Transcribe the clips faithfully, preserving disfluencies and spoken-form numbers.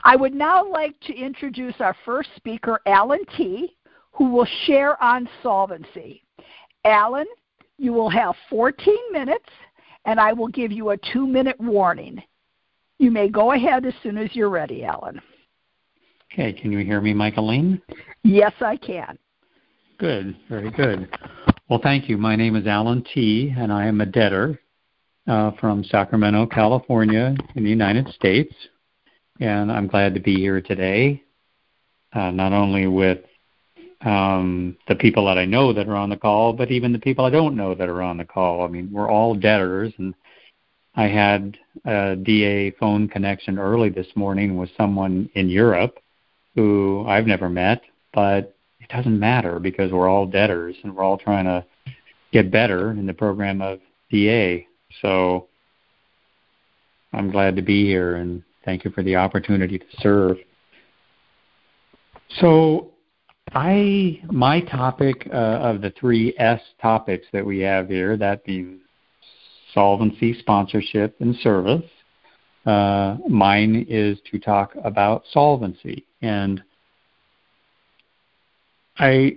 I would now like to introduce our first speaker, Alan T., who will share on solvency. Alan, you will have fourteen minutes, and I will give you a two-minute warning. You may go ahead as soon as you're ready, Alan. Okay, can you hear me, Michaeline? Yes, I can. Good, very good. Well, thank you. My name is Alan T., and I am a debtor uh, from Sacramento, California, in the United States. And I'm glad to be here today, uh, not only with um, the people that I know that are on the call, but even the people I don't know that are on the call. I mean, we're all debtors, and I had a D A phone connection early this morning with someone in Europe who I've never met, but it doesn't matter because we're all debtors, and we're all trying to get better in the program of D A. So I'm glad to be here, and thank you for the opportunity to serve. So I, my topic uh, of the three S topics that we have here, that being solvency, sponsorship, and service, uh, mine is to talk about solvency. And I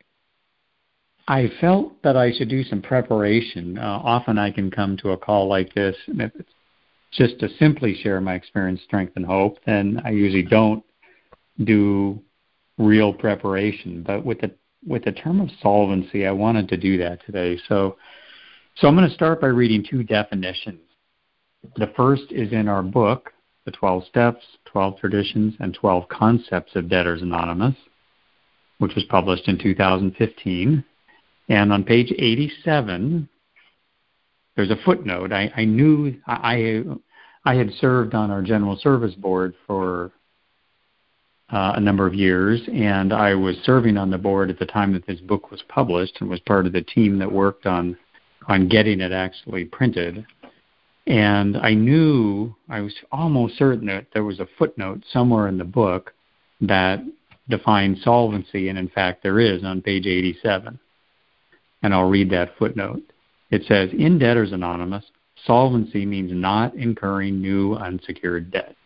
I felt that I should do some preparation. Uh, often I can come to a call like this, and if it's just to simply share my experience, strength, and hope, then I usually don't do real preparation. But with the with the term of solvency, I wanted to do that today. So, so I'm going to start by reading two definitions. The first is in our book, The twelve Steps, twelve Traditions, and twelve Concepts of Debtors Anonymous, which was published in two thousand fifteen. And on page eighty-seven, there's a footnote. I, I knew I I had served on our General Service Board for uh, a number of years, and I was serving on the board at the time that this book was published and was part of the team that worked on, on getting it actually printed. And I knew, I was almost certain that there was a footnote somewhere in the book that defined solvency, and in fact there is on page eighty-seven. And I'll read that footnote. It says, in Debtors Anonymous, solvency means not incurring new unsecured debt.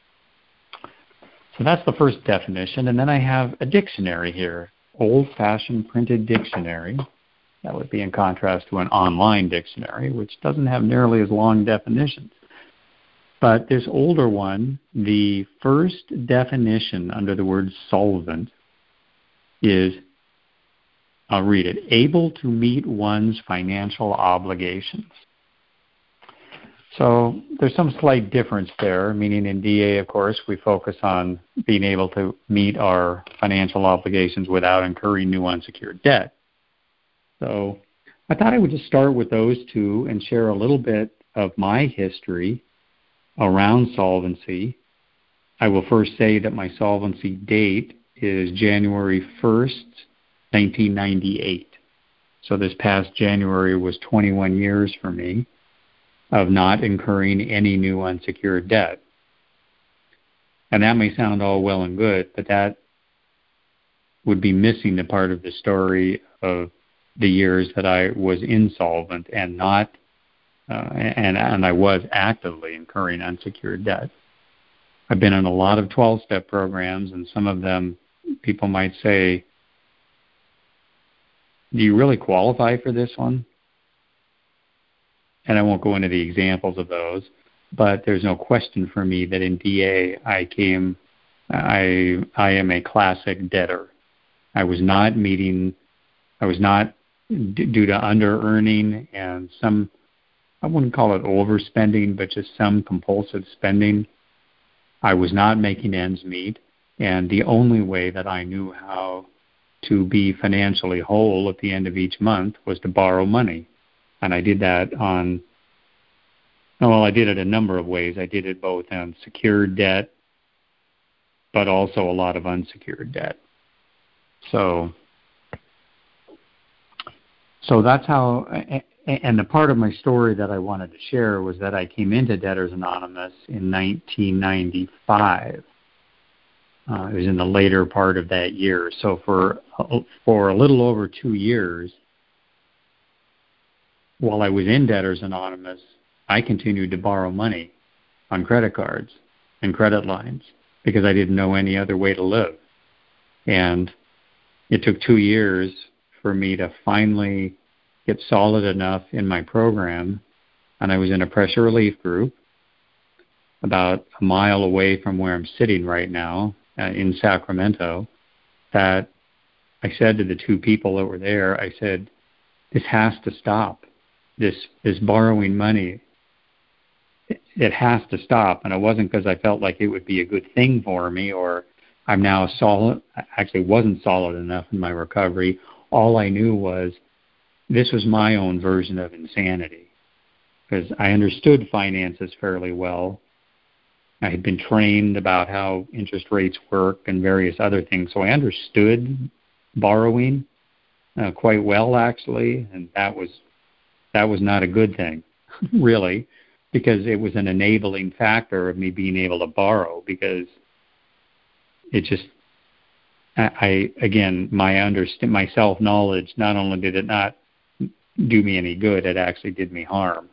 So that's the first definition. And then I have a dictionary here, old-fashioned printed dictionary. That would be in contrast to an online dictionary, which doesn't have nearly as long definitions. But this older one, the first definition under the word solvent is, I'll read it, able to meet one's financial obligations. So there's some slight difference there, meaning in D A, of course, we focus on being able to meet our financial obligations without incurring new unsecured debt. So I thought I would just start with those two and share a little bit of my history around solvency. I will first say that my solvency date is January first, nineteen ninety-eight. So this past January was twenty-one years for me of not incurring any new unsecured debt. And that may sound all well and good, but that would be missing the part of the story of the years that I was insolvent and not, uh, and, and I was actively incurring unsecured debt. I've been in a lot of twelve-step programs, and some of them, people might say, do you really qualify for this one? And I won't go into the examples of those, but there's no question for me that in D A I came, I I am a classic debtor. I was not meeting, I was not, d- due to under-earning and some, I wouldn't call it overspending, but just some compulsive spending. I was not making ends meet, and the only way that I knew how to be financially whole at the end of each month was to borrow money. And I did that on, well, I did it a number of ways. I did it both on secured debt, but also a lot of unsecured debt. So, so that's how, and the part of my story that I wanted to share was that I came into Debtors Anonymous in nineteen ninety-five. Uh, it was in the later part of that year. So for for a little over two years, while I was in Debtors Anonymous, I continued to borrow money on credit cards and credit lines because I didn't know any other way to live. And it took two years for me to finally get solid enough in my program, and I was in a pressure relief group about a mile away from where I'm sitting right now uh, in Sacramento, that I said to the two people that were there, I said, this has to stop. This, this borrowing money, it, it has to stop. And it wasn't because I felt like it would be a good thing for me, or I'm now solid. I actually wasn't solid enough in my recovery. All I knew was this was my own version of insanity, because I understood finances fairly well. I had been trained about how interest rates work and various other things, so I understood borrowing uh, quite well, actually, and that was that was not a good thing, really, because it was an enabling factor of me being able to borrow, because it just, I, I again, my underst- my self-knowledge, not only did it not do me any good, it actually did me harm.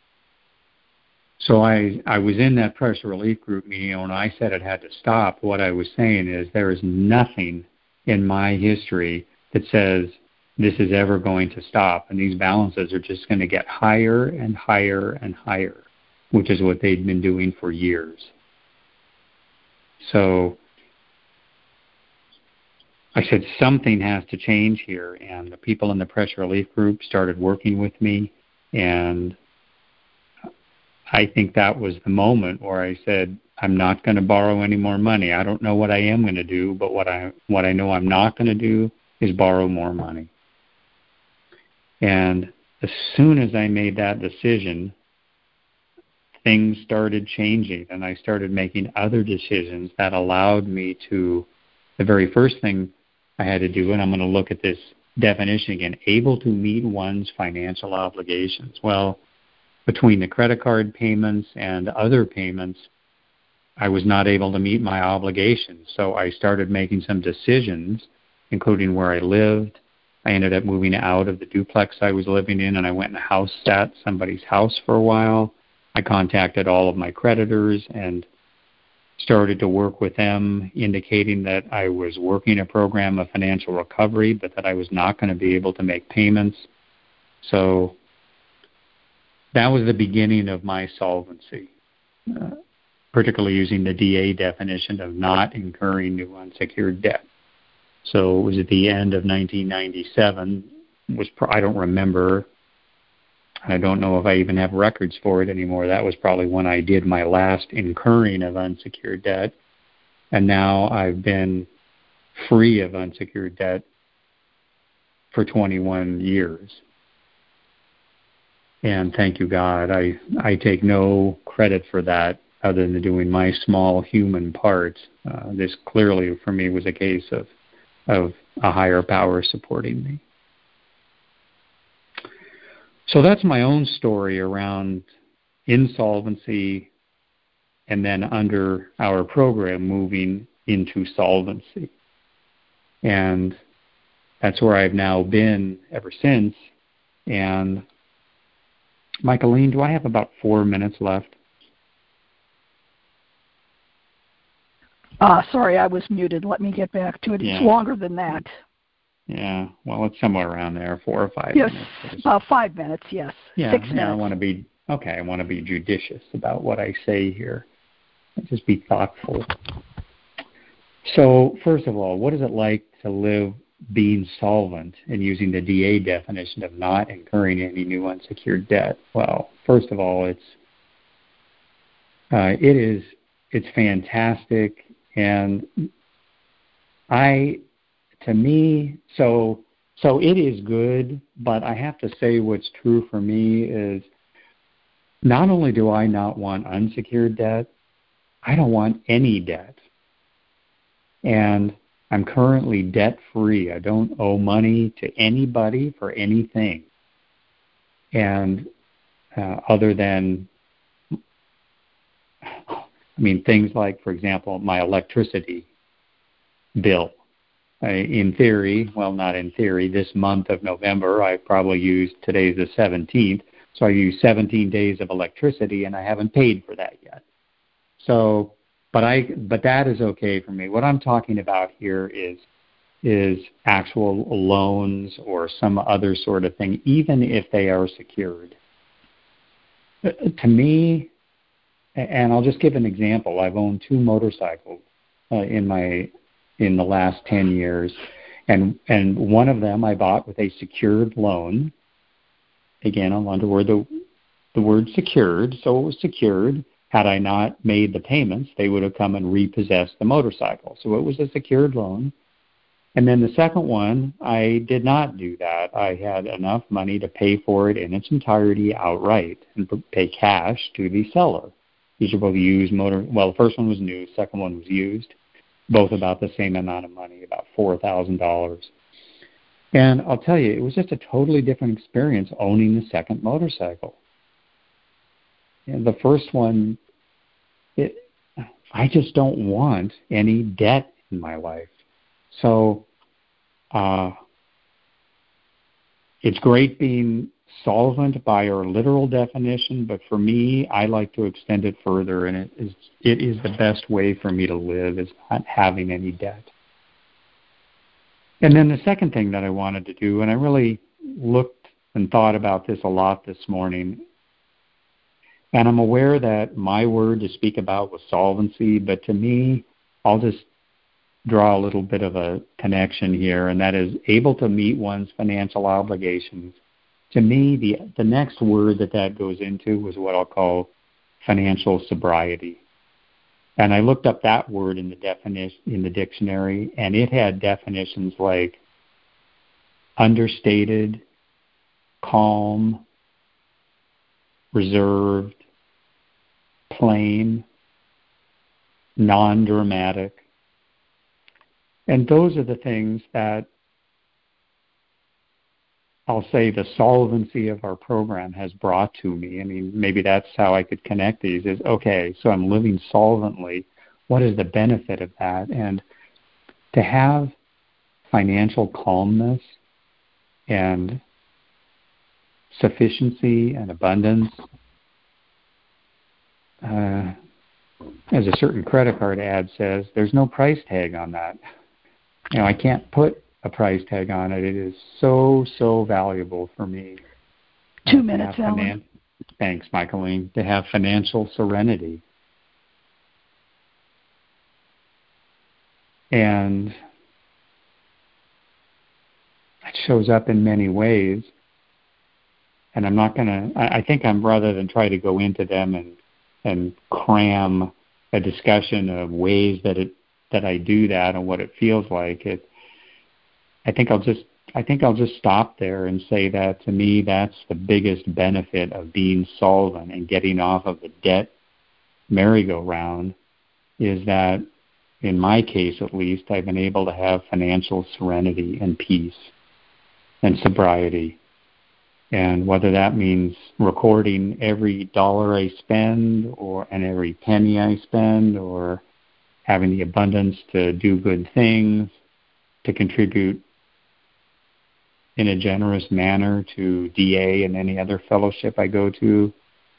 So I, I was in that pressure relief group meeting, and when I said it had to stop, what I was saying is there is nothing in my history that says this is ever going to stop, and these balances are just going to get higher and higher and higher, which is what they'd been doing for years. So I said something has to change here, and the people in the pressure relief group started working with me, and I think that was the moment where I said, I'm not going to borrow any more money. I don't know what I am going to do, but what I what I know I'm not going to do is borrow more money. And as soon as I made that decision, things started changing, and I started making other decisions that allowed me to, the very first thing I had to do, and I'm going to look at this definition again, able to meet one's financial obligations. Well, between the credit card payments and other payments, I was not able to meet my obligations. So I started making some decisions, including where I lived. I ended up moving out of the duplex I was living in, and I went and house sat somebody's house for a while. I contacted all of my creditors and started to work with them, indicating that I was working a program of financial recovery, but that I was not going to be able to make payments. So that was the beginning of my solvency, uh, particularly using the D A definition of not incurring new unsecured debt. So it was at the end of nineteen ninety-seven. Was pro- I don't remember. I don't know if I even have records for it anymore. That was probably when I did my last incurring of unsecured debt. And now I've been free of unsecured debt for twenty-one years. And thank you, God. I, I take no credit for that other than doing my small human part. Uh, this clearly, for me, was a case of, of a higher power supporting me. So that's my own story around insolvency, and then under our program moving into solvency. And that's where I've now been ever since. And Michaeline, do I have about four minutes left? Uh, sorry, I was muted. Let me get back to it. Yeah. It's longer than that. Yeah, well, it's somewhere around there, four or five yes, minutes. Yes, about five minutes, yes. Yeah, Six yeah, minutes. I want to be, okay, I want to be judicious about what I say here. Just be thoughtful. So, first of all, what is it like to live being solvent and using the D A definition of not incurring any new unsecured debt? Well, first of all, it's uh, it is it's fantastic, and I, to me, so so it is good. But I have to say, what's true for me is not only do I not want unsecured debt, I don't want any debt, and I'm currently debt-free. I don't owe money to anybody for anything, and uh, other than, I mean, things like, for example, my electricity bill. I, in theory, well, not in theory, this month of November, I probably used, today's the seventeenth, so I used seventeen days of electricity, and I haven't paid for that yet. So, but I but that is okay for me. What I'm talking about here is is actual loans or some other sort of thing, even if they are secured. To me, and I'll just give an example. I've owned two motorcycles uh, in my in the last ten years, and and one of them I bought with a secured loan. Again, I wonder where the the word secured. So it was secured. Had I not made the payments, they would have come and repossessed the motorcycle. So it was a secured loan. And then the second one, I did not do that. I had enough money to pay for it in its entirety outright and pay cash to the seller. These are both used motor. Well, the first one was new. The second one was used. Both about the same amount of money, about four thousand dollars. And I'll tell you, it was just a totally different experience owning the second motorcycle. And the first one, it, I just don't want any debt in my life. So uh, it's great being solvent by our literal definition, but for me, I like to extend it further, and it is it is the best way for me to live is not having any debt. And then the second thing that I wanted to do, and I really looked and thought about this a lot this morning, and I'm aware that my word to speak about was solvency, but to me, I'll just draw a little bit of a connection here, and that is able to meet one's financial obligations. To me, the the next word that that goes into was what I'll call financial sobriety. And I looked up that word in the definition in the dictionary, and it had definitions like understated, calm, reserved, plain, non-dramatic. And those are the things that I'll say the solvency of our program has brought to me. I mean, maybe that's how I could connect these is, okay, so I'm living solvently. What is the benefit of that? And to have financial calmness and sufficiency and abundance, uh, as a certain credit card ad says, there's no price tag on that. You know, I can't put a price tag on it. It is so, so valuable for me. Two minutes, Alan. Finan- Thanks, Michaeline. To have financial serenity. And it shows up in many ways. And I'm not going to, I think I'm rather than try to go into them and, and cram a discussion of ways that it that I do that and what it feels like. It, I think I'll just I think I'll just stop there and say that to me that's the biggest benefit of being solvent and getting off of the debt merry-go-round is that in my case at least I've been able to have financial serenity and peace and sobriety. And whether that means recording every dollar I spend or and every penny I spend or having the abundance to do good things, to contribute in a generous manner to D A and any other fellowship I go to.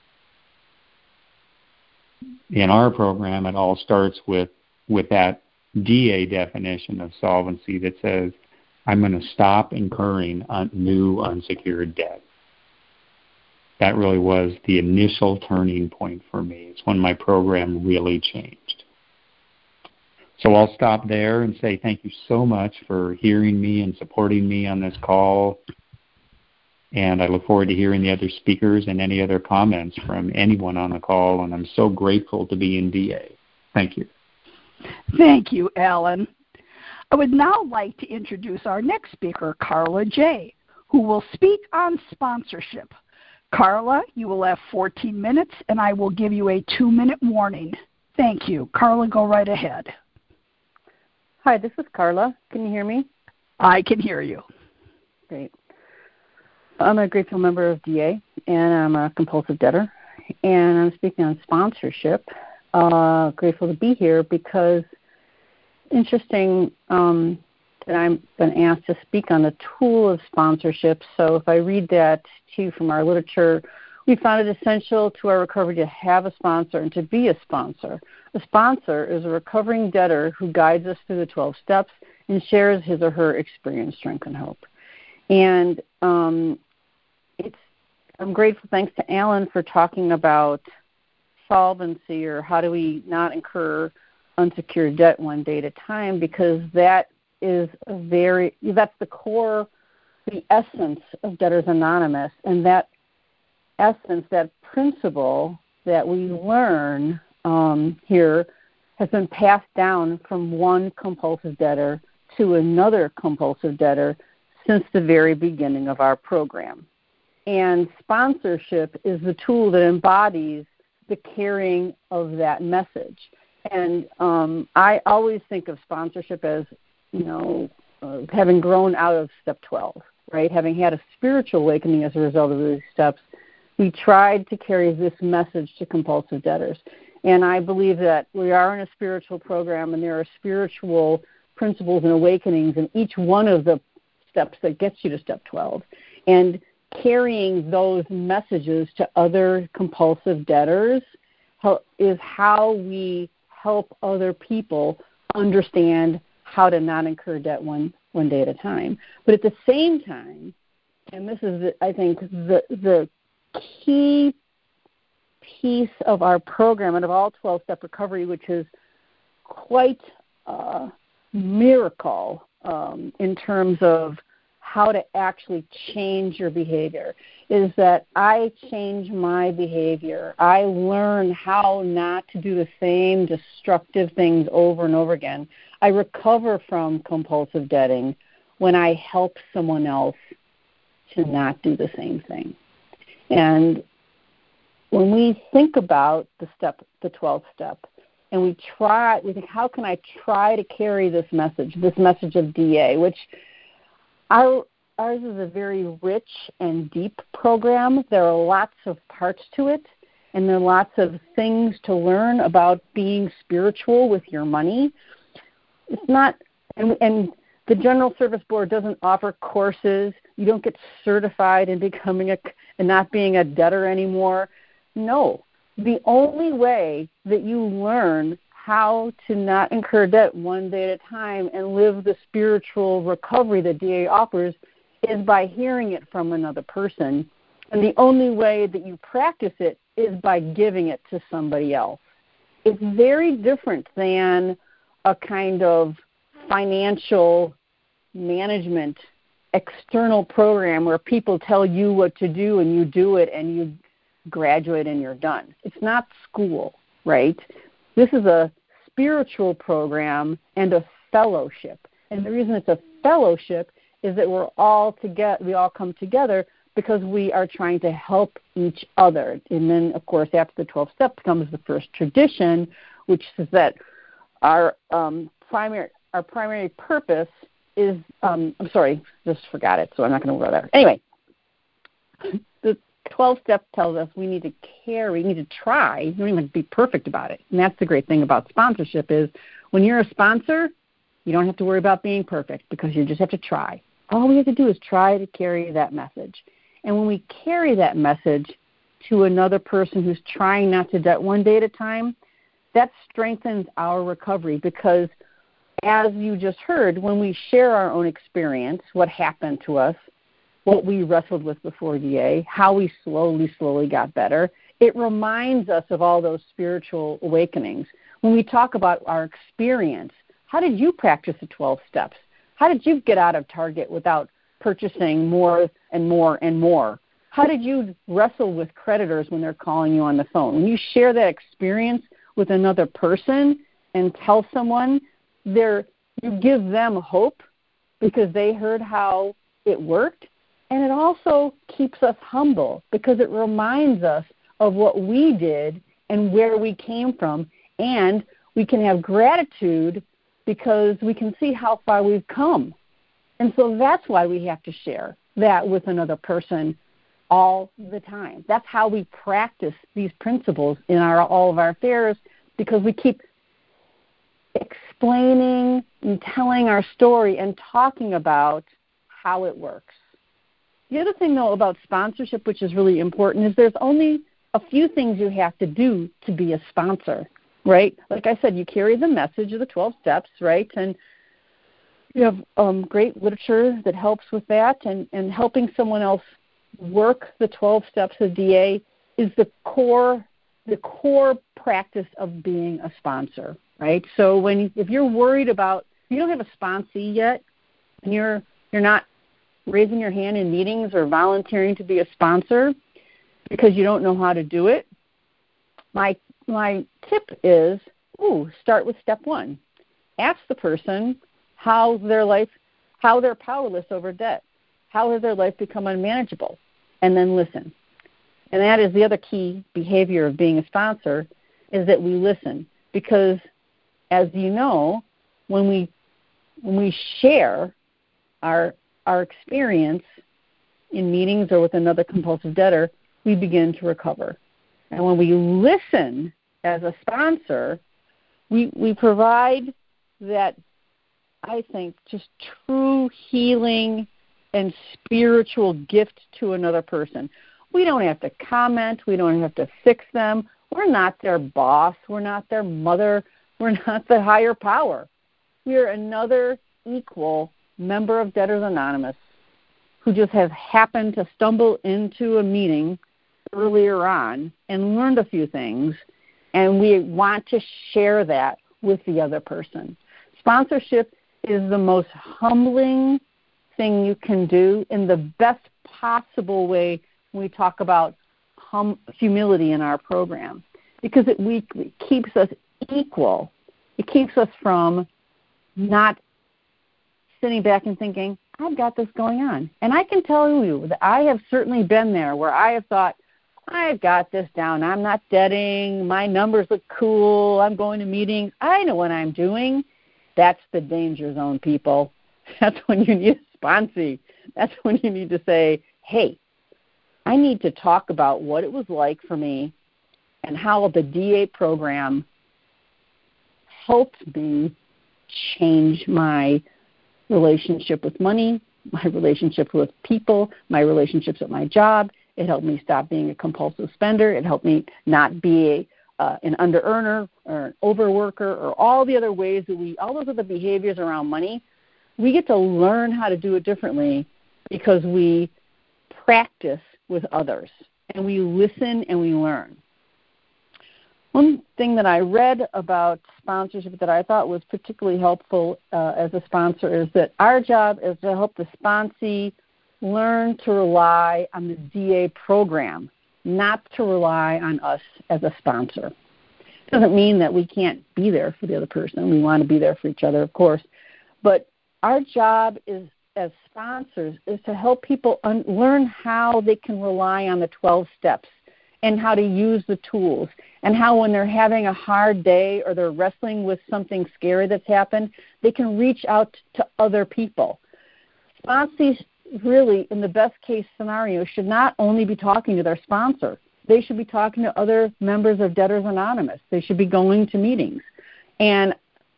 In our program, it all starts with, with that D A definition of solvency that says, I'm going to stop incurring un- new unsecured debt. That really was the initial turning point for me. It's when my program really changed. So I'll stop there and say thank you so much for hearing me and supporting me on this call. And I look forward to hearing the other speakers and any other comments from anyone on the call. And I'm so grateful to be in D A. Thank you. Thank you, Alan. I would now like to introduce our next speaker, Carla J., who will speak on sponsorship. Carla, you will have fourteen minutes, and I will give you a two-minute warning. Thank you. Carla, go right ahead. Hi, this is Carla. Can you hear me? I can hear you. Great. I'm a grateful member of D A, and I'm a compulsive debtor, and I'm speaking on sponsorship. Uh, grateful to be here because interesting um, that I've been asked to speak on the tool of sponsorship. So if I read that to you from our literature, we found it essential to our recovery to have a sponsor and to be a sponsor. A sponsor is a recovering debtor who guides us through the twelve steps and shares his or her experience, strength, and hope. And um, it's I'm grateful, thanks to Alan, for talking about solvency, or how do we not incur unsecured debt one day at a time, because that is a very, that's the core, the essence of Debtors Anonymous, and that essence, that principle that we learn um, here has been passed down from one compulsive debtor to another compulsive debtor since the very beginning of our program. And sponsorship is the tool that embodies the carrying of that message. And um, I always think of sponsorship as, you know, uh, having grown out of step twelve, right? Having had a spiritual awakening as a result of these steps, we tried to carry this message to compulsive debtors. And I believe that we are in a spiritual program, and there are spiritual principles and awakenings in each one of the steps that gets you to step twelve. And carrying those messages to other compulsive debtors is how we help other people understand how to not incur debt one, one day at a time. But at the same time, and this is, I think, the, the key piece of our program and of all twelve-step recovery, which is quite a miracle um, in terms of how to actually change your behavior, is that I change my behavior. I learn how not to do the same destructive things over and over again. I recover from compulsive debting when I help someone else to not do the same thing. And when we think about the step, the twelfth step, and we try, we think, how can I try to carry this message, this message of D A, which Our, ours is a very rich and deep program. There are lots of parts to it, and there are lots of things to learn about being spiritual with your money. It's not, and, and the General Service Board doesn't offer courses. You don't get certified in becoming a, and not being a debtor anymore. No. The only way that you learn how to not incur debt one day at a time and live the spiritual recovery that D A offers is by hearing it from another person. And the only way that you practice it is by giving it to somebody else. It's very different than a kind of financial management external program where people tell you what to do and you do it and you graduate and you're done. It's not school, right? This is a spiritual program and a fellowship. And the reason it's a fellowship is that we're all together, we all come together because we are trying to help each other. And then, of course, after the twelve steps comes the first tradition, which is that our um, primary our primary purpose is, um, I'm sorry, just forgot it, so I'm not going to go there. Anyway, the twelve step tells us we need to carry, we need to try, you don't even have to be perfect about it. And that's the great thing about sponsorship is when you're a sponsor, you don't have to worry about being perfect because you just have to try. All we have to do is try to carry that message. And when we carry that message to another person who's trying not to debt one day at a time, that strengthens our recovery because, as you just heard, when we share our own experience, what happened to us, what we wrestled with before D A, how we slowly, slowly got better, it reminds us of all those spiritual awakenings. When we talk about our experience, how did you practice the twelve steps? How did you get out of Target without purchasing more and more and more? How did you wrestle with creditors when they're calling you on the phone? When you share that experience with another person and tell someone, they're, you give them hope because they heard how it worked. And it also keeps us humble because it reminds us of what we did and where we came from. And we can have gratitude because we can see how far we've come. And so that's why we have to share that with another person all the time. That's how we practice these principles in our all of our affairs, because we keep explaining and telling our story and talking about how it works. The other thing, though, about sponsorship, which is really important, is there's only a few things you have to do to be a sponsor, right? Like I said, you carry the message of the twelve steps, right? And you have um, great literature that helps with that, and, and helping someone else work the twelve steps of D A is the core the core practice of being a sponsor, right? So when if you're worried about, you don't have a sponsee yet, and you're you're not raising your hand in meetings or volunteering to be a sponsor because you don't know how to do it, my my tip is, ooh, start with step one. Ask the person how their life, how they're powerless over debt. How has their life become unmanageable? And then listen. And that is the other key behavior of being a sponsor, is that we listen. Because, as you know, when we when we share our our experience in meetings or with another compulsive debtor, we begin to recover. And when we listen as a sponsor, we we provide that, I think, just true healing and spiritual gift to another person. We don't have to comment. We don't have to fix them. We're not their boss. We're not their mother. We're not the higher power. We're another equal member of Debtors Anonymous who just has happened to stumble into a meeting earlier on and learned a few things, and we want to share that with the other person. Sponsorship is the most humbling thing you can do in the best possible way when we talk about hum- humility in our program, because it, we, it keeps us equal. It keeps us from not sitting back and thinking, I've got this going on. And I can tell you that I have certainly been there where I have thought, I've got this down. I'm not debting. My numbers look cool. I'm going to meetings. I know what I'm doing. That's the danger zone, people. That's when you need a sponsee. That's when you need to say, hey, I need to talk about what it was like for me and how the D A program helped me change my relationship with money, my relationship with people, my relationships at my job. It helped me stop being a compulsive spender. It helped me not be a, uh, an under-earner or an overworker or all the other ways that we, all those other behaviors around money. We get to learn how to do it differently because we practice with others and we listen and we learn. One thing that I read about sponsorship that I thought was particularly helpful uh, as a sponsor is that our job is to help the sponsee learn to rely on the D A program, not to rely on us as a sponsor. It doesn't mean that we can't be there for the other person. We want to be there for each other, of course. But our job is, as sponsors, is to help people un- learn how they can rely on the twelve steps and how to use the tools, and how when they're having a hard day or they're wrestling with something scary that's happened, they can reach out to other people. Sponsees really, in the best case scenario, should not only be talking to their sponsor. They should be talking to other members of Debtors Anonymous. They should be going to meetings. And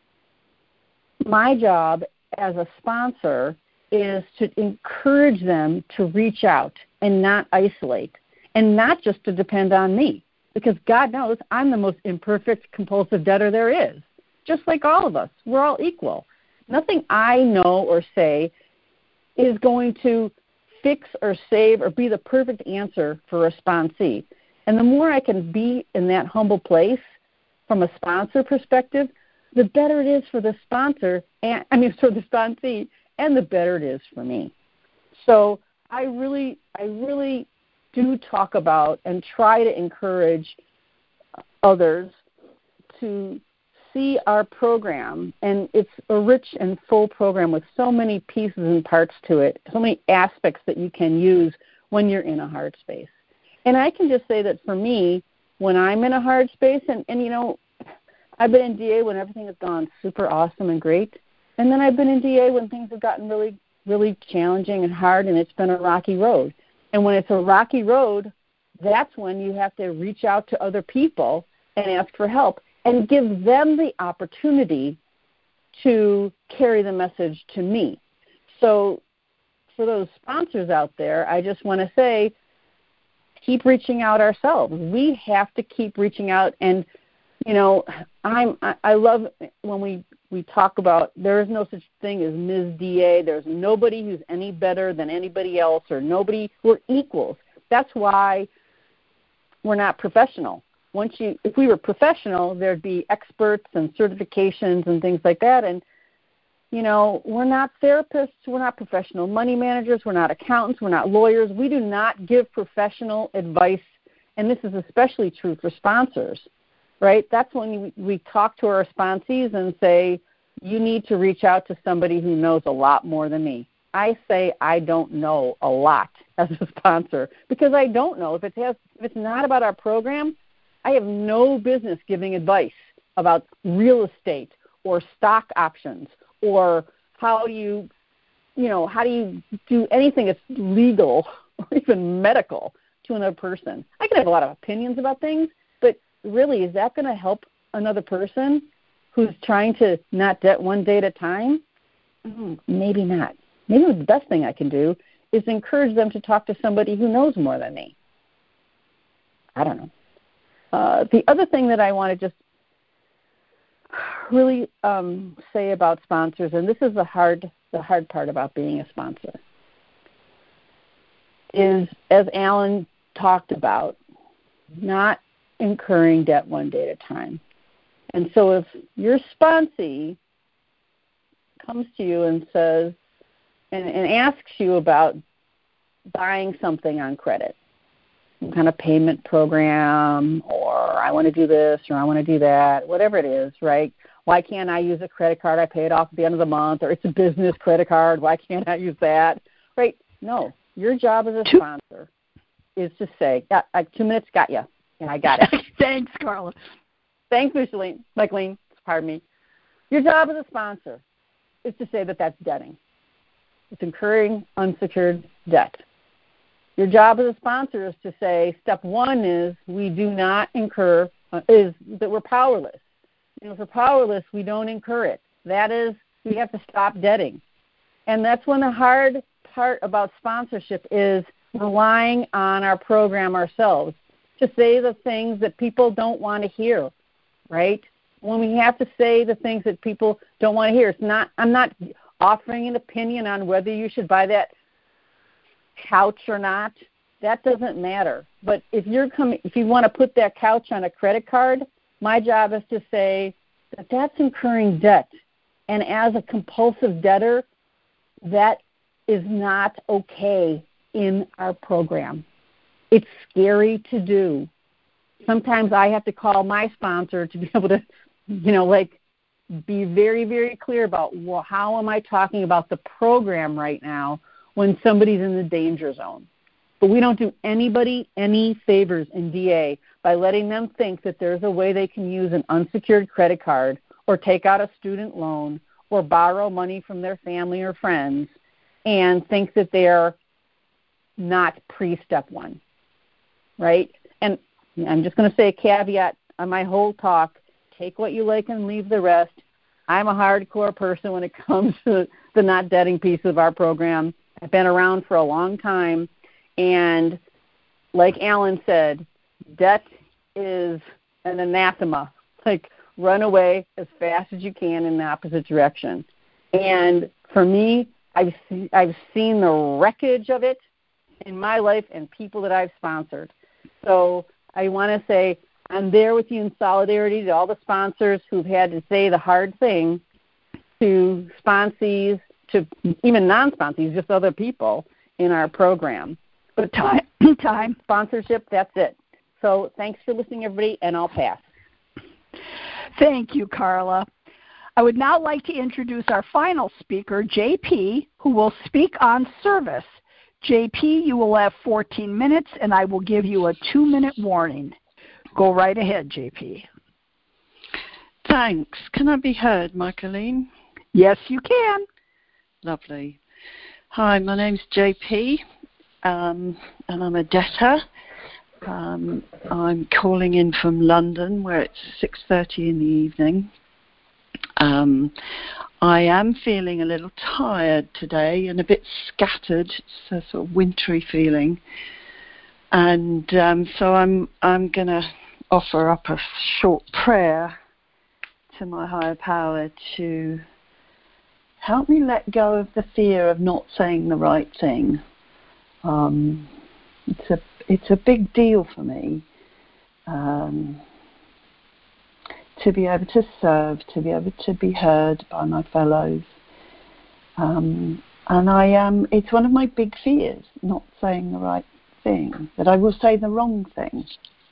my job as a sponsor is to encourage them to reach out and not isolate, and not just to depend on me, because God knows I'm the most imperfect compulsive debtor there is, just like all of us. We're all equal. Nothing I know or say is going to fix or save or be the perfect answer for a sponsee. And the more I can be in that humble place from a sponsor perspective, the better it is for the sponsor, and I mean for the sponsee, and the better it is for me. So I really, I really do talk about and try to encourage others to see our program, and it's a rich and full program with so many pieces and parts to it, so many aspects that you can use when you're in a hard space. And I can just say that for me, when I'm in a hard space, and, and you know, I've been in D A when everything has gone super awesome and great, and then I've been in D A when things have gotten really, really challenging and hard, and it's been a rocky road. And when it's a rocky road, that's when you have to reach out to other people and ask for help and give them the opportunity to carry the message to me. So for those sponsors out there, I just want to say, keep reaching out ourselves. We have to keep reaching out. And, you know, I'm, I, I love when we, we talk about there is no such thing as Miz D A. There's nobody who's any better than anybody else, or nobody. We're equals. That's why we're not professional. Once you, if we were professional, there'd be experts and certifications and things like that. And, you know, we're not therapists. We're not professional money managers. We're not accountants. We're not lawyers. We do not give professional advice. And this is especially true for sponsors, right? That's when we, we talk to our sponsees and say, you need to reach out to somebody who knows a lot more than me. I say I don't know a lot as a sponsor because I don't know. If it has, if it's not about our program, I have no business giving advice about real estate or stock options or how you, you know, how do you do anything that's legal or even medical to another person. I can have a lot of opinions about things, but really, is that going to help another person who's trying to not debt one day at a time? Mm, maybe not. Maybe the best thing I can do is encourage them to talk to somebody who knows more than me. I don't know. Uh, the other thing that I want to just really um, say about sponsors, and this is the hard, the hard part about being a sponsor, is, as Alan talked about, not incurring debt one day at a time. And so if your sponsee comes to you and says, and, and asks you about buying something on credit, some kind of payment program, or I want to do this, or I want to do that, whatever it is, right? Why can't I use a credit card? I pay it off at the end of the month, or it's a business credit card. Why can't I use that? Right? No, your job as a sponsor is to say, yeah, like two minutes, got you. Yeah, I got it. Thanks, Carla. Thanks, Micheline. Micheline, pardon me. Your job as a sponsor is to say that that's debting. It's incurring unsecured debt. Your job as a sponsor is to say, step one is we do not incur, uh, is that we're powerless. You know, if we're powerless, we don't incur it. That is, we have to stop debting. And that's when the hard part about sponsorship is relying on our program ourselves to say the things that people don't want to hear, right? When we have to say the things that people don't want to hear, it's not, I'm not offering an opinion on whether you should buy that couch or not. That doesn't matter. But if you're coming, if you want to put that couch on a credit card, my job is to say that that's incurring debt. And as a compulsive debtor, that is not okay in our program. It's scary to do. Sometimes I have to call my sponsor to be able to, you know, like be very, very clear about, well, how am I talking about the program right now when somebody's in the danger zone? But we don't do anybody any favors in D A by letting them think that there's a way they can use an unsecured credit card or take out a student loan or borrow money from their family or friends and think that they're not pre-step one, right? And I'm just going to say a caveat on my whole talk. Take what you like and leave the rest. I'm a hardcore person when it comes to the not debting piece of our program. I've been around for a long time. And like Alan said, debt is an anathema. Like, run away as fast as you can in the opposite direction. And for me, I've, see, I've seen the wreckage of it in my life and people that I've sponsored. So I want to say I'm there with you in solidarity to all the sponsors who've had to say the hard thing to sponsees, to even non-sponsees, just other people in our program. But time, time, sponsorship, that's it. So thanks for listening, everybody, and I'll pass. Thank you, Carla. I would now like to introduce our final speaker, J P, who will speak on service. J P, you will have fourteen minutes, and I will give you a two-minute warning. Go right ahead, J P. Thanks. Can I be heard, Micheline? Yes, you can. Lovely. Hi, my name's J P, um, and I'm a debtor. Um, I'm calling in from London, where it's six thirty in the evening. Um, I am feeling a little tired today and a bit scattered. It's a sort of wintry feeling. And um, so I'm I'm going to offer up a short prayer to my higher power to help me let go of the fear of not saying the right thing. Um, it's a it's a big deal for me. Um, to be able to serve, to be able to be heard by my fellows. Um, and I am, it's one of my big fears, not saying the right thing, that I will say the wrong thing.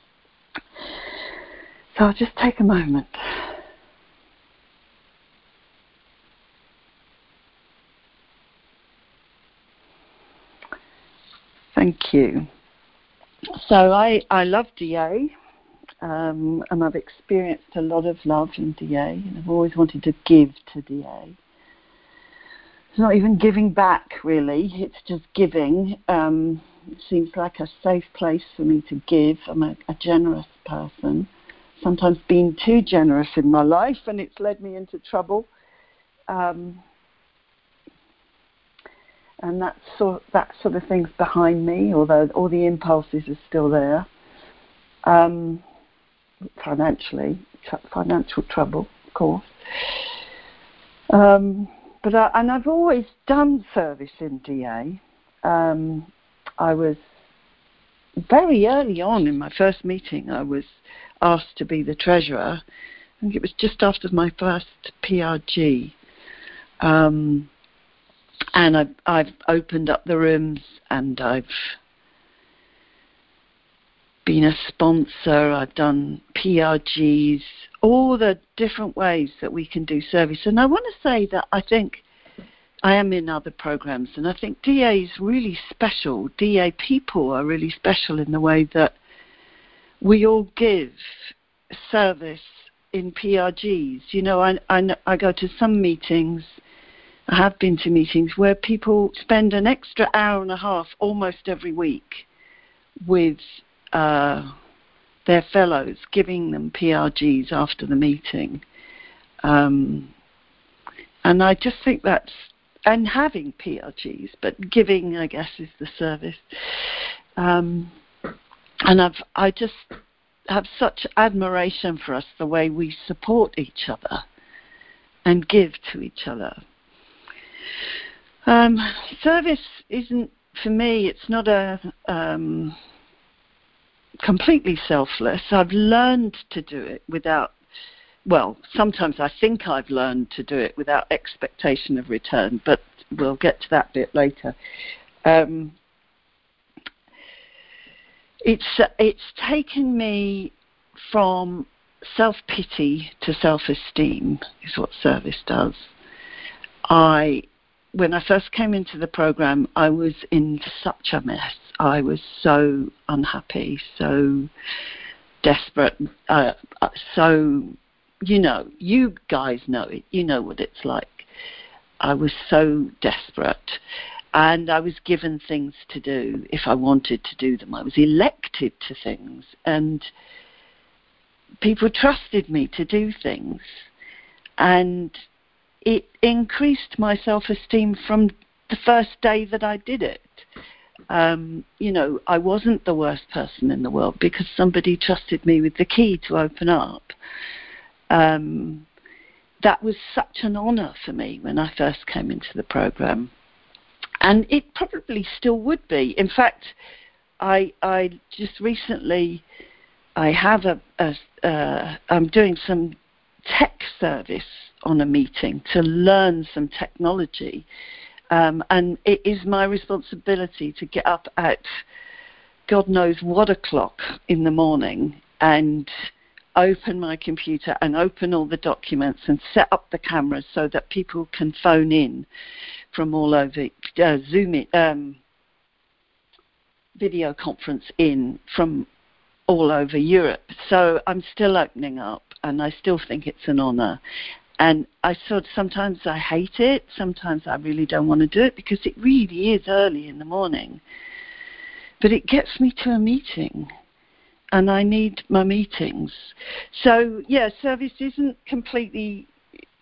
So I'll just take a moment. Thank you. So I, I love D A. Um, and I've experienced a lot of love in D A, and I've always wanted to give to D A. It's not even giving back, really. It's just giving. Um, it seems like a safe place for me to give. I'm a, a generous person. Sometimes been too generous in my life, and it's led me into trouble. Um, and that sort, that sort of thing's behind me, although all the impulses are still there. Um, financially, financial trouble, of course. Um, but I, and I've always done service in D A. Um, I was very early on in my first meeting, I was asked to be the treasurer. I think it was just after my first P R G. Um, and I've, I've opened up the rooms, and I've been a sponsor, I've done P R Gs, all the different ways that we can do service. And I want to say that I think I am in other programs, and I think D A is really special. D A people are really special in the way that we all give service in P R Gs. You know, I, I, I go to some meetings, I have been to meetings where people spend an extra hour and a half almost every week with Uh, their fellows, giving them P R Gs after the meeting. Um, and I just think that's, and having P R Gs, but giving, I guess, is the service. Um, and I've, I just have such admiration for us, the way we support each other and give to each other. Um, service isn't, for me, it's not a... Um, completely selfless. I've learned to do it without, well, sometimes I think I've learned to do it without expectation of return, but we'll get to that bit later. Um, it's it's taken me from self-pity to self-esteem, is what service does. I When I first came into the program, I was in such a mess. I was so unhappy, so desperate, uh, so, you know, you guys know it. You know what it's like. I was so desperate, and I was given things to do if I wanted to do them. I was elected to things, and people trusted me to do things, and it increased my self-esteem from the first day that I did it. Um, you know, I wasn't the worst person in the world because somebody trusted me with the key to open up. Um, that was such an honor for me when I first came into the program. And it probably still would be. In fact, I, I just recently, I have a, a uh, I'm doing some tech service on a meeting to learn some technology. Um, and it is my responsibility to get up at God knows what o'clock in the morning and open my computer and open all the documents and set up the cameras so that people can phone in from all over, uh, Zoom it, um, video conference in from all over Europe. So I'm still opening up, and I still think it's an honor. And I sort of, sometimes I hate it, sometimes I really don't want to do it because it really is early in the morning. But it gets me to a meeting, and I need my meetings. So, yeah, service isn't completely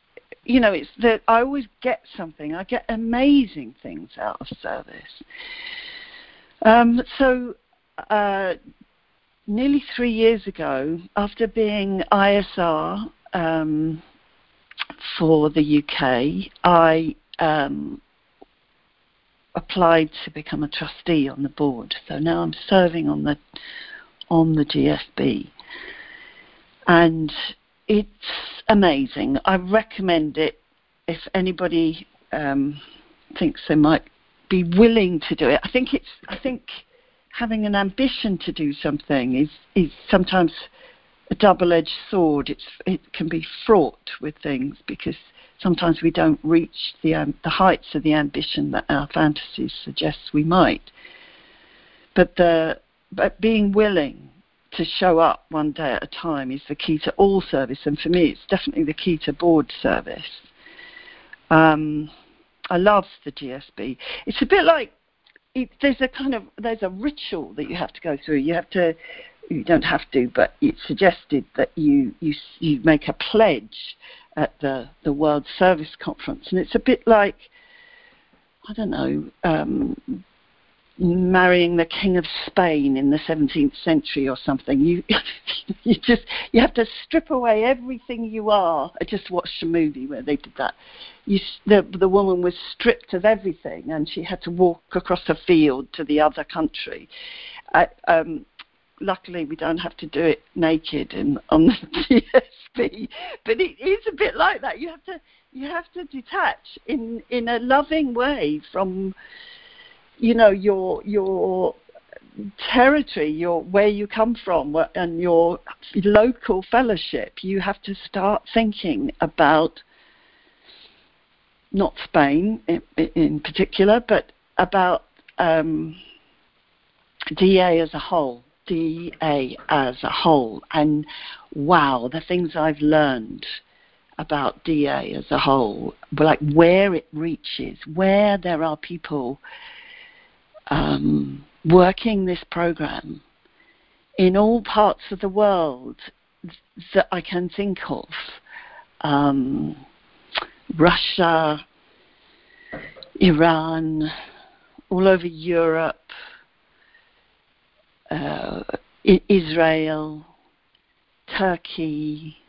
you know, it's that I always get something. I get amazing things out of service. Um, so uh, nearly three years ago, after being I S R um, for the U K, I um, applied to become a trustee on the board. So now I'm serving on the on the G F B, and it's amazing. I recommend it if anybody um, thinks they might be willing to do it. I think it's. I think having an ambition to do something is is sometimes a double-edged sword. It's it can be fraught with things because sometimes we don't reach the um, the heights of the ambition that our fantasies suggest we might. But the but being willing to show up one day at a time is the key to all service, and for me, it's definitely the key to board service. Um, I love the G S B. It's a bit like it, there's a kind of there's a ritual that you have to go through. You have to, you don't have to, but it's suggested that you you you make a pledge at the the World Service Conference, and it's a bit like, I don't know, um, marrying the King of Spain in the seventeenth century or something. You you just you have to strip away everything you are. I just watched a movie where they did that. You, the the woman was stripped of everything, and she had to walk across a field to the other country. I, um, luckily, we don't have to do it naked in, on the G S B, but it is a bit like that. You have to you have to detach in in a loving way from, you know, your your territory, your where you come from, and your local fellowship. You have to start thinking about not Spain in, in particular, but about um, D A as a whole. D A as a whole, and wow, the things I've learned about D A as a whole, like where it reaches, where there are people Um, working this program in all parts of the world that I can think of. Um, Russia, Iran, all over Europe, uh, Israel, Turkey,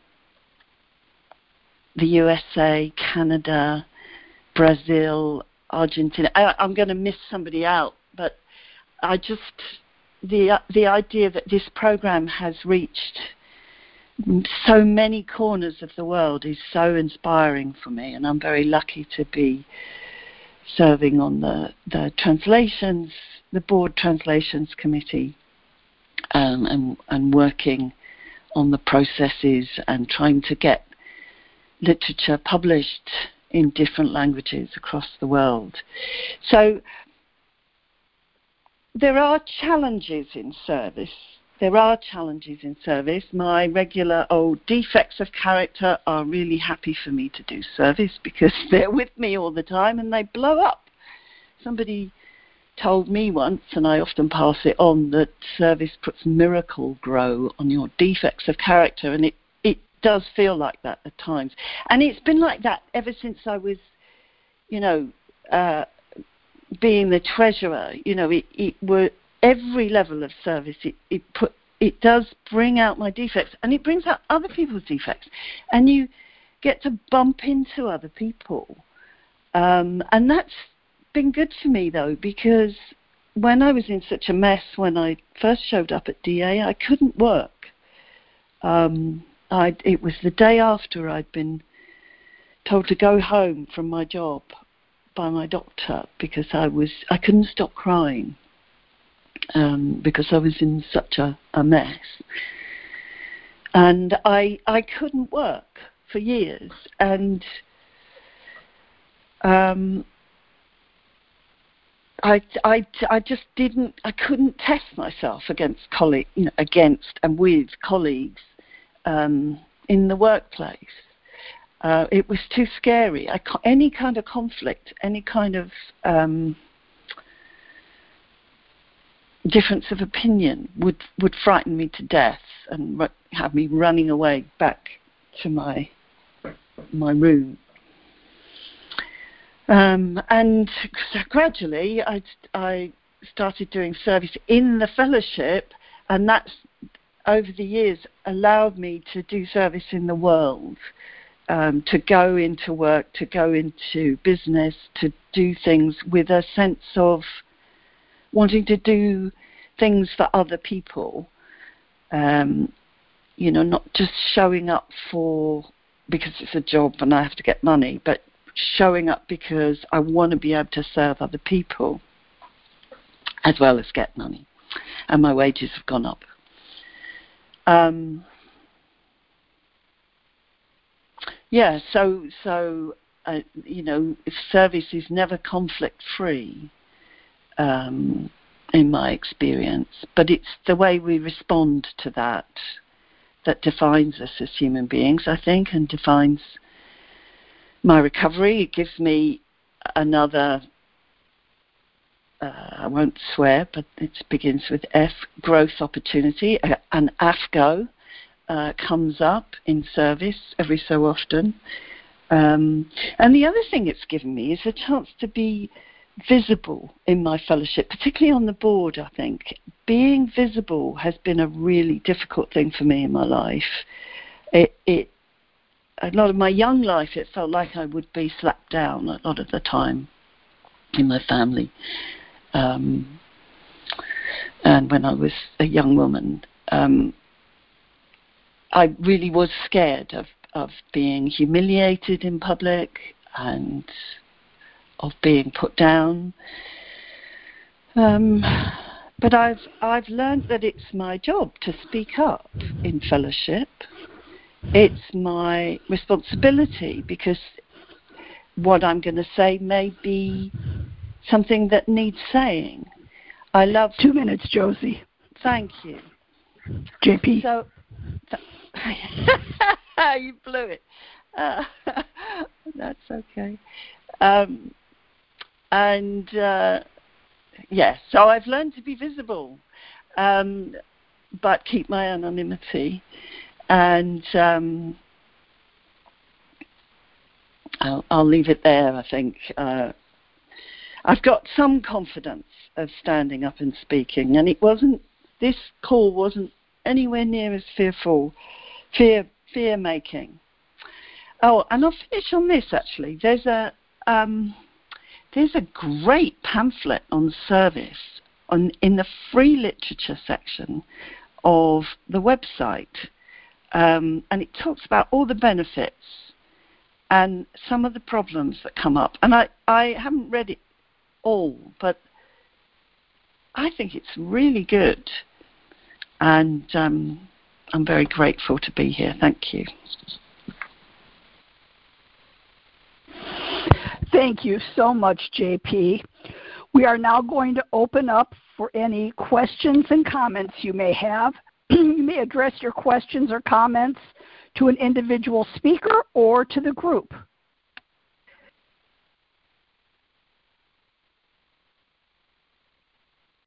the U S A, Canada, Brazil, Argentina. I, I'm going to miss somebody out, but I just, the the idea that this program has reached so many corners of the world is so inspiring for me, and I'm very lucky to be serving on the, the translations, the board translations committee, um, and, and working on the processes and trying to get literature published in different languages across the world. So there are challenges in service. There are challenges in service. My regular old defects of character are really happy for me to do service because they're with me all the time and they blow up. Somebody told me once, and I often pass it on, that service puts miracle grow on your defects of character, and it, it does feel like that at times. And it's been like that ever since I was, you know, uh, being the treasurer. You know, it, it were every level of service, it, it put it does bring out my defects, and it brings out other people's defects, and you get to bump into other people. Um, and that's been good for me, though, because when I was in such a mess when I first showed up at D A, I couldn't work. Um, I, it was the day after I'd been told to go home from my job by my doctor because I was I couldn't stop crying um, because I was in such a, a mess, and I I couldn't work for years, and um, I, I, I just didn't I couldn't test myself against colleague you know, against and with colleagues um, in the workplace. Uh, it was too scary. I, any kind of conflict, any kind of um, difference of opinion would, would frighten me to death and have me running away back to my my room. Um, and so gradually I, I started doing service in the fellowship, and that's over the years allowed me to do service in the world, um, to go into work, to go into business, to do things with a sense of wanting to do things for other people, um, you know, not just showing up for because it's a job and I have to get money, but showing up because I want to be able to serve other people as well as get money. And my wages have gone up. Um, yeah, so, so uh, you know, service is never conflict-free um, in my experience, but it's the way we respond to that that defines us as human beings, I think, and defines my recovery. It gives me another, uh, I won't swear, but it begins with F, growth opportunity. An AFGO uh, comes up in service every so often. Um, and the other thing it's given me is a chance to be visible in my fellowship, particularly on the board, I think. Being visible has been a really difficult thing for me in my life. It, it A lot of my young life, it felt like I would be slapped down a lot of the time in my family. Um, and when I was a young woman, um, I really was scared of, of being humiliated in public and of being put down. Um, but I've I've learned that it's my job to speak up in fellowship. It's my responsibility because what I'm going to say may be something that needs saying. I love... Two minutes, Josie. Thank you. J P. So, th- you blew it. Uh, that's okay. Um, and, uh, yes, so I've learned to be visible, um, but keep my anonymity. And um, I'll, I'll leave it there, I think. Uh, I've got some confidence of standing up and speaking, and it wasn't, this call wasn't anywhere near as fearful, fear, fear-making. Oh, and I'll finish on this, actually. There's a, um, there's a great pamphlet on service on, in the free literature section of the website. Um, and it talks about all the benefits and some of the problems that come up. And I, I haven't read it all, but I think it's really good. And um, I'm very grateful to be here. Thank you. Thank you so much, J P. We are now going to open up for any questions and comments you may have. You may address your questions or comments to an individual speaker or to the group.